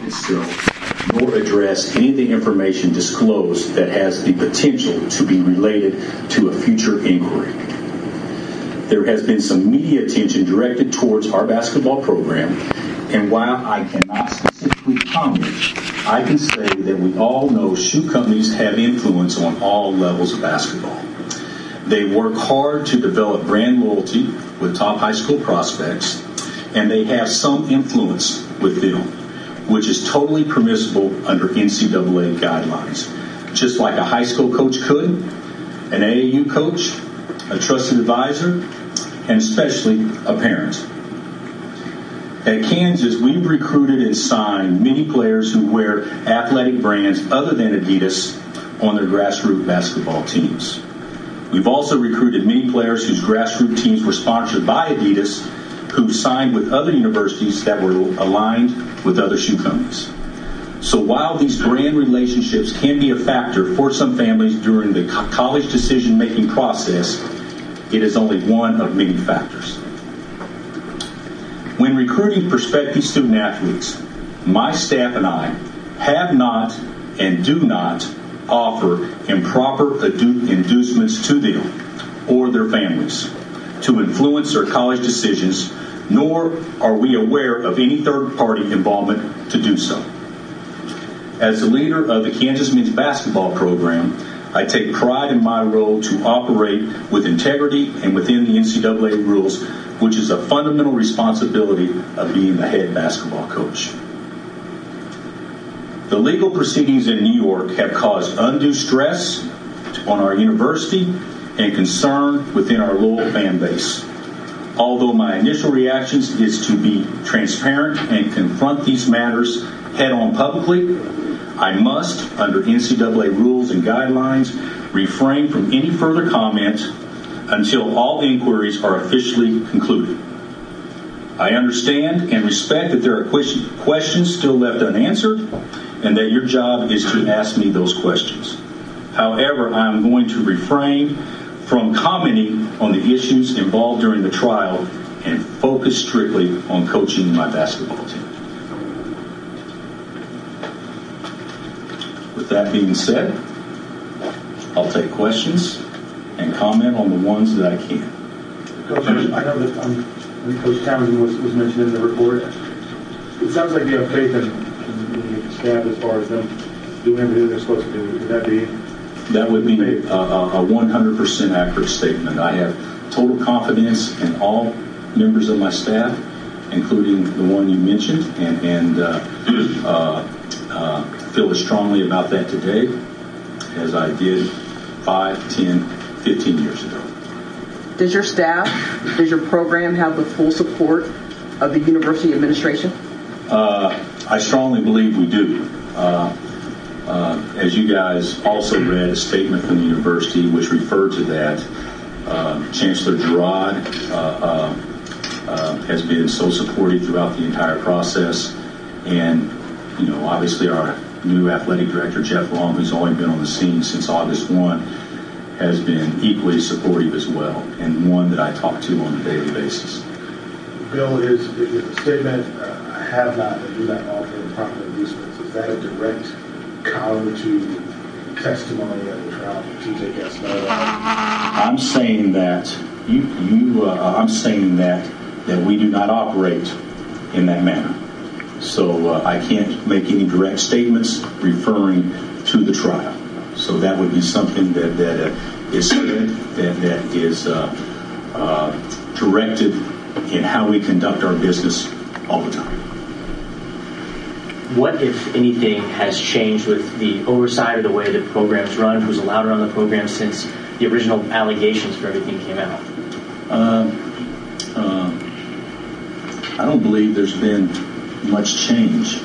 itself, nor address any of the information disclosed that has the potential to be related to a future inquiry. There has been some media attention directed towards our basketball program, and while I cannot specifically comment, I can say that we all know shoe companies have influence on all levels of basketball. They work hard to develop brand loyalty with top high school prospects, and they have some influence with them, which is totally permissible under NCAA guidelines. Just like a high school coach could, an AAU coach, a trusted advisor, and especially a parent. At Kansas, we've recruited and signed many players who wear athletic brands other than Adidas on their grassroots basketball teams. We've also recruited many players whose grassroots teams were sponsored by Adidas, who signed with other universities that were aligned with other shoe companies. So while these brand relationships can be a factor for some families during the college decision-making process, it is only one of many factors. When recruiting prospective student athletes, my staff and I have not and do not offer improper inducements to them or their families to influence their college decisions, nor are we aware of any third-party involvement to do so. As the leader of the Kansas men's basketball program, I take pride in my role to operate with integrity and within the NCAA rules, which is a fundamental responsibility of being the head basketball coach. The legal proceedings in New York have caused undue stress on our university and concern within our loyal fan base. Although my initial reactions is to be transparent and confront these matters head-on publicly, I must, under NCAA rules and guidelines, refrain from any further comment until all inquiries are officially concluded. I understand and respect that there are questions still left unanswered and that your job is to ask me those questions. However, I am going to refrain from commenting on the issues involved during the trial and focus strictly on coaching my basketball team. With that being said, I'll take questions and comment on the ones that I can. Coach, I know that Coach Townsend was mentioned in the report. It sounds like you have faith in the staff as far as them doing everything they're supposed to do. Would that be? That would be a 100% accurate statement. I have total confidence in all members of my staff, including the one you mentioned, and feel as strongly about that today as I did 5, 10, 15 years ago. Does your staff, does your program have the full support of the university administration? I strongly believe we do. As you guys also read a statement from the university which referred to that, Chancellor Girard has been so supportive throughout the entire process, and obviously our new athletic director, Jeff Long, who's only been on the scene since August 1, has been equally supportive as well, and one that I talk to on a daily basis. Bill, is the statement, I have not and do not offer improper inducements, is that a direct counter to testimony at the trial from TJ Gaspar? I'm saying that I'm saying that we do not operate in that manner. So I can't make any direct statements referring to the trial. So that would be something that is said, that is directed in how we conduct our business all the time. What, if anything, has changed with the oversight of the way the program's run? Who's allowed to run the program since the original allegations for everything came out? I don't believe there's been much change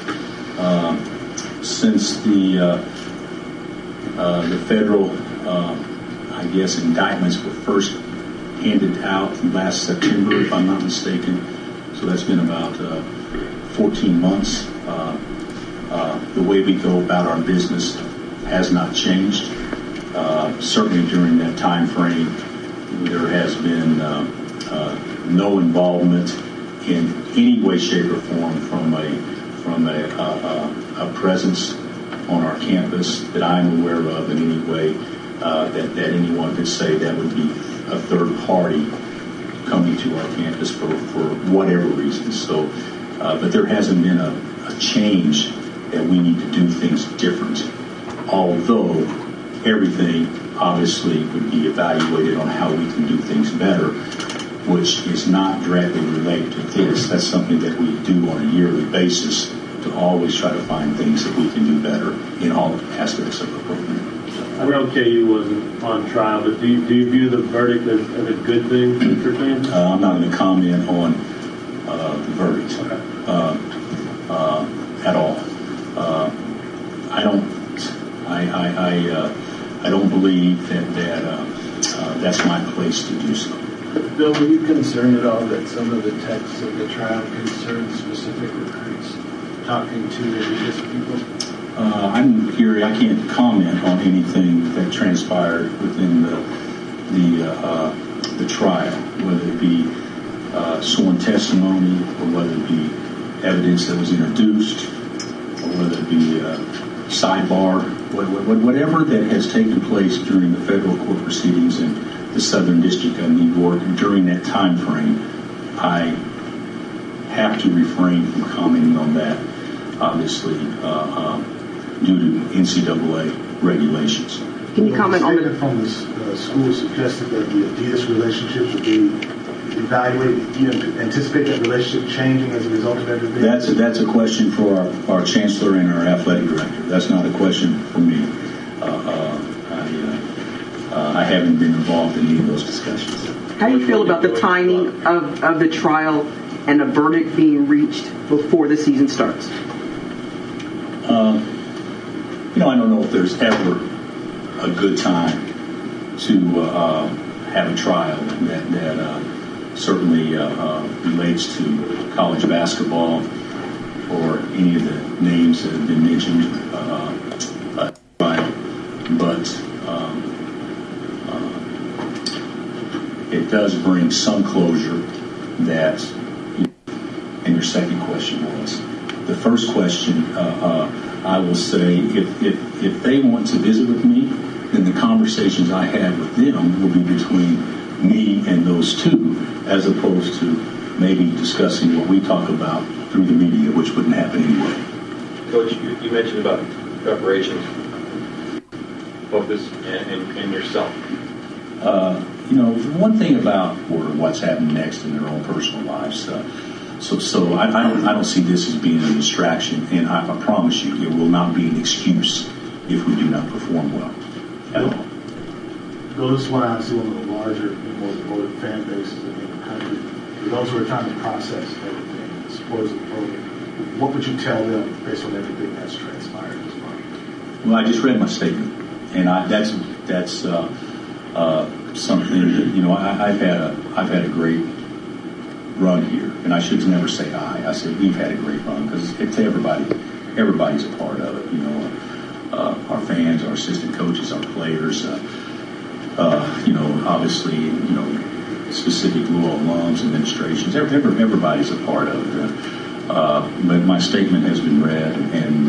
since the federal, indictments were first handed out last September, if I'm not mistaken. So that's been about 14 months. The way we go about our business has not changed. Certainly during that time frame, there has been no involvement in any way, shape, or form from from a presence on our campus that I'm aware of in any way that anyone could say that would be a third party coming to our campus for whatever reason. So, but there hasn't been a change that we need to do things different, although everything obviously would be evaluated on how we can do things better, which is not directly related to this. That's something that we do on a yearly basis to always try to find things that we can do better in all aspects of the program. I know KU wasn't on trial, but do you view the verdict as a good thing for fans? I'm not going to comment on the verdict at all. I don't believe that that's my place to do so. Bill, were you concerned at all that some of the texts of the trial concerned specific recruits talking to religious people? I'm here. I can't comment on anything that transpired within the trial, whether it be sworn testimony or whether it be evidence that was introduced or whether it be sidebar, whatever that has taken place during the federal court proceedings in the Southern District of New York during that time frame. I have to refrain from commenting on that, obviously, due to NCAA regulations. Can you comment on the from the school suggested that the Adidas relationship would be evaluated? Do you anticipate that relationship changing as a result of everything? That's a question for our chancellor and our athletic director. That's not a question for me. I haven't been involved in any of those discussions. How do you feel about the timing of the trial and a verdict being reached before the season starts? I don't know if there's ever a good time to have a trial that certainly relates to college basketball or any of the names that have been mentioned. But it does bring some closure that, and your second question was. The first question, I will say, if they want to visit with me, then the conversations I had with them will be between me and those two, as opposed to maybe discussing what we talk about through the media, which wouldn't happen anyway. Coach, you mentioned about preparations, focus, and yourself. One thing about what's happening next in their own personal lives. So I don't see this as being a distraction, and I promise you, it will not be an excuse if we do not perform well at all. Bill, this is one of the larger and more devoted fan bases in the country. For those who are trying to process everything, the sports of the program, what would you tell them based on everything that's transpired this month? Well, I just read my statement, and that's something that I've had a great run here, and I should never say I say we've had a great run because it's everybody's a part of it. Our fans, our assistant coaches, our players. Obviously, specific Louisville alums, administrations. Everybody's a part of it. But my statement has been read, and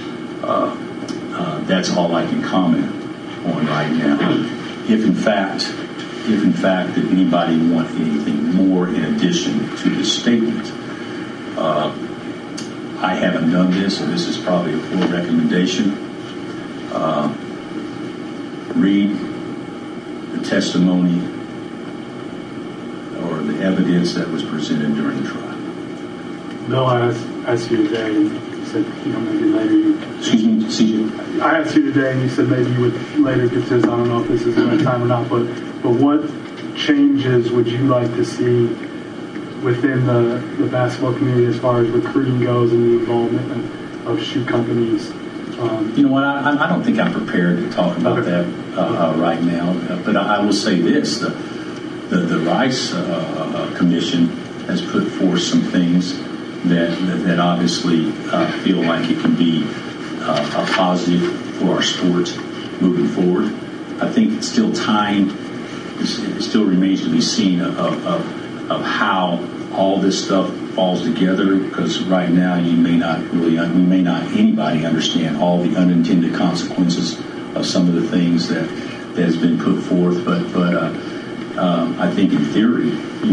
that's all I can comment on right now. If in fact that anybody wants anything more in addition to this statement, I haven't done this, and this is probably a full recommendation. Read the testimony or the evidence that was presented during the trial. Bill, I asked you today, and you said, maybe later. Excuse me, CJ? I asked you today, and you said maybe you would later get to this. I don't know if this is the right time or not, but what changes would you like to see within the basketball community as far as recruiting goes and the involvement of shoe companies? You know what? I don't think I'm prepared to talk about that right now. But I will say this: the Rice Commission has put forth some things that obviously feel like it can be a positive for our sport moving forward. I think it's still time. It still remains to be seen of how all this stuff falls together, because right now we may not anybody understand all the unintended consequences of some of the things that has been put forth. But I think in theory,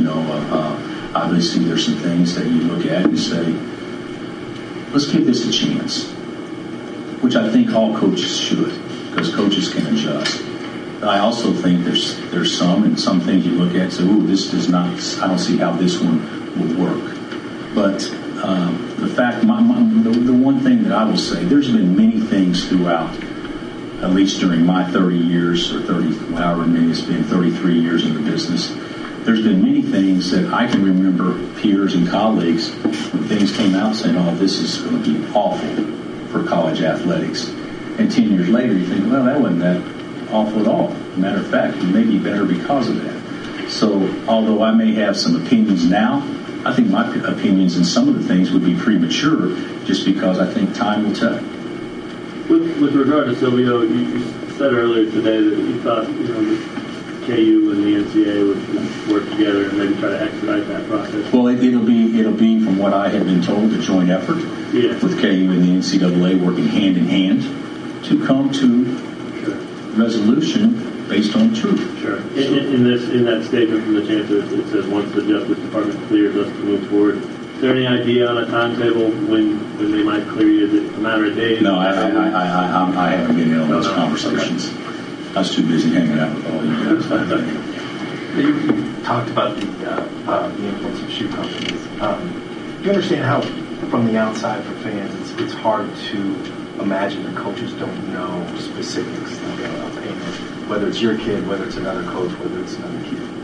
obviously there's some things that you look at and say, let's give this a chance, which I think all coaches should, because coaches can adjust. I also think there's some things you look at and say, ooh, this does not, I don't see how this one will work. But the fact, the one thing that I will say, there's been many things throughout, at least during my 30 years or 30, however many it's been, 33 years in the business, there's been many things that I can remember peers and colleagues when things came out saying, oh, this is going to be awful for college athletics. And 10 years later, you think, well, that wasn't that awful at all. Matter of fact, it may be better because of that. So although I may have some opinions now, I think my opinions in some of the things would be premature just because I think time will tell. With regard to Silvio, you said earlier today that you thought the KU and the NCAA would work together and maybe try to expedite that process. Well, it'll be from what I have been told, a joint effort with KU and the NCAA working hand in hand to come to resolution based on truth. Sure. In that statement from the chancellor, it says once the Justice Department clears us to move forward. Is there any idea on a timetable when they might clear you? Is it a matter of days? No, I haven't been in on those conversations. Okay. I was too busy hanging out with all you guys. You talked about the influence of shoe companies. Do you understand how, from the outside for fans, it's hard to imagine that coaches don't know specifics about payment, whether it's your kid, whether it's another coach, whether it's another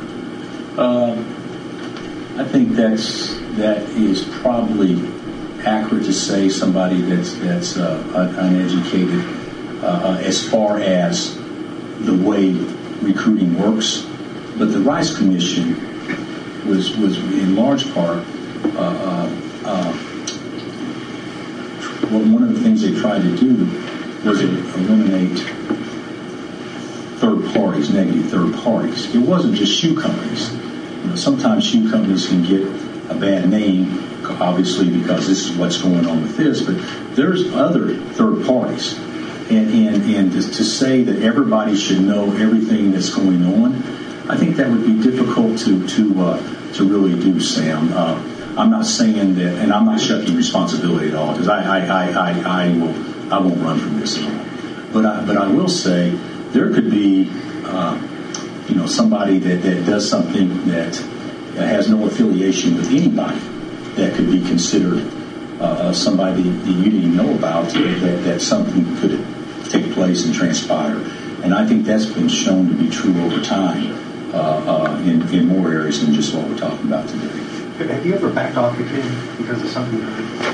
kid? I think that is probably accurate to say somebody that's uneducated as far as the way recruiting works. But the Rice Commission was in large part one of the things they tried to do was eliminate third parties, negative third parties. It wasn't just shoe companies. Sometimes shoe companies can get a bad name, obviously, because this is what's going on with this, but there's other third parties. And to say that everybody should know everything that's going on, I think that would be difficult to really do, Sam. I'm not saying that, and I'm not shucking responsibility at all, because I won't run from this at all. But I will say there could be somebody that does something that has no affiliation with anybody that could be considered somebody that you didn't even know about, that something could take place and transpire. And I think that's been shown to be true over time in more areas than just what we're talking about today. Have you ever backed off a kid because of something you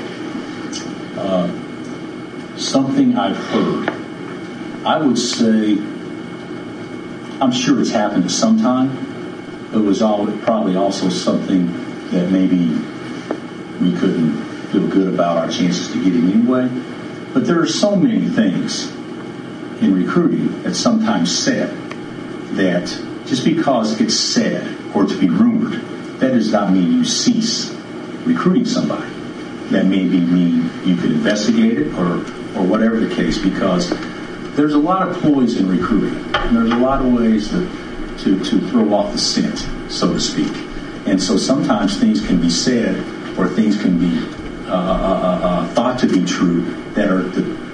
heard? Something I've heard. I would say, I'm sure it's happened at some time. It was probably also something that maybe we couldn't feel good about our chances to get in anyway. But there are so many things in recruiting that's sometimes said that just because it's said or to be rumored, that does not mean you cease recruiting somebody. That maybe mean you could investigate it or whatever the case, because there's a lot of ploys in recruiting. And there's a lot of ways to throw off the scent, so to speak. And so sometimes things can be said or things can be thought to be true that are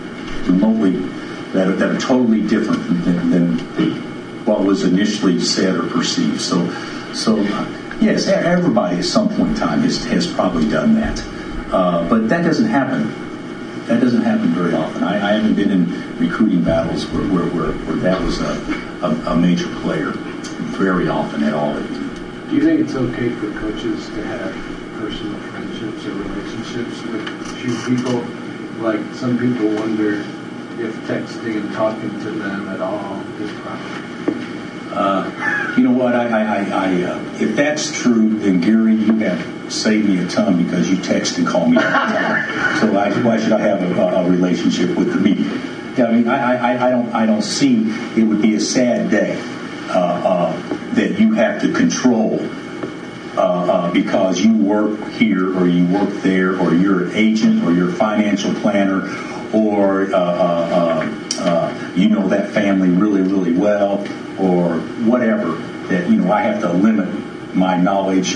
that are totally different than what was initially said or perceived. So yes, everybody at some point in time has probably done that. But that doesn't happen. That doesn't happen very often. I haven't been in recruiting battles where that was a major player very often at all. Do you think it's okay for coaches to have personal friendships or relationships with a few people? Like some people wonder if texting and talking to them at all is proper. You know what? If that's true, then Gary, you have saved me a ton because you text and call me all the time. So why should I have a relationship with the media? I mean, I don't see it would be a sad day that you have to control because you work here or you work there, or you're an agent or you're a financial planner, or you know that family really, really well, or whatever, that, you know, I have to limit my knowledge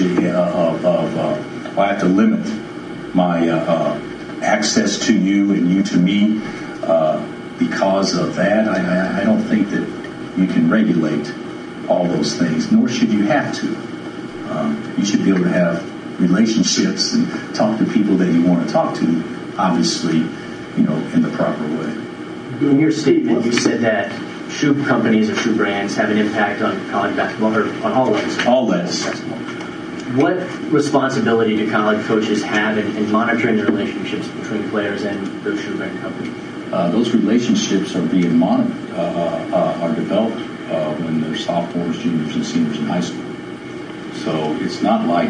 I have to limit my access to you and you to me because of that. I don't think that you can regulate all those things, nor should you have to. You should be able to have relationships and talk to people that you want to talk to, obviously, you know, in the proper way. In your statement, you said that shoe companies or shoe brands have an impact on college basketball, or on all levels. All levels. What responsibility do college coaches have in monitoring the relationships between players and those shoe brand companies? Those relationships are being monitored, are developed when they're sophomores, juniors, and seniors in high school. So it's not like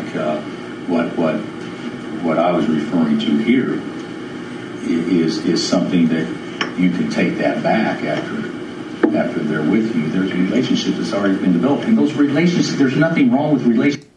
what I was referring to here is something that you can take that back after they're with you. There's a relationship that's already been developed, and those relationships, there's nothing wrong with relationships.